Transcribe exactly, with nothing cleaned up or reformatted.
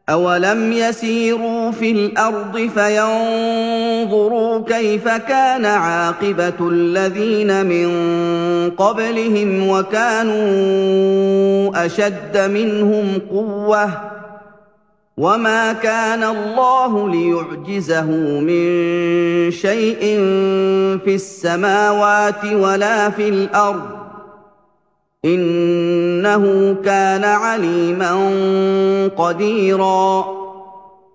أَوَلَمْ يَسِيرُوا فِي الْأَرْضِ فَيَنظُرُوا كَيْفَ كَانَ عَاقِبَةُ الَّذِينَ مِن قَبْلِهِمْ وَكَانُوا أَشَدَّ مِنْهُمْ قُوَّةً ۚ وَمَا كَانَ اللَّهُ لِيُعْجِزَهُ مِن شَيْءٍ فِي السَّمَاوَاتِ وَلَا فِي الْأَرْضِ ۚ إِنَّهُ كَانَ عَلِيمًا قَدِيرًا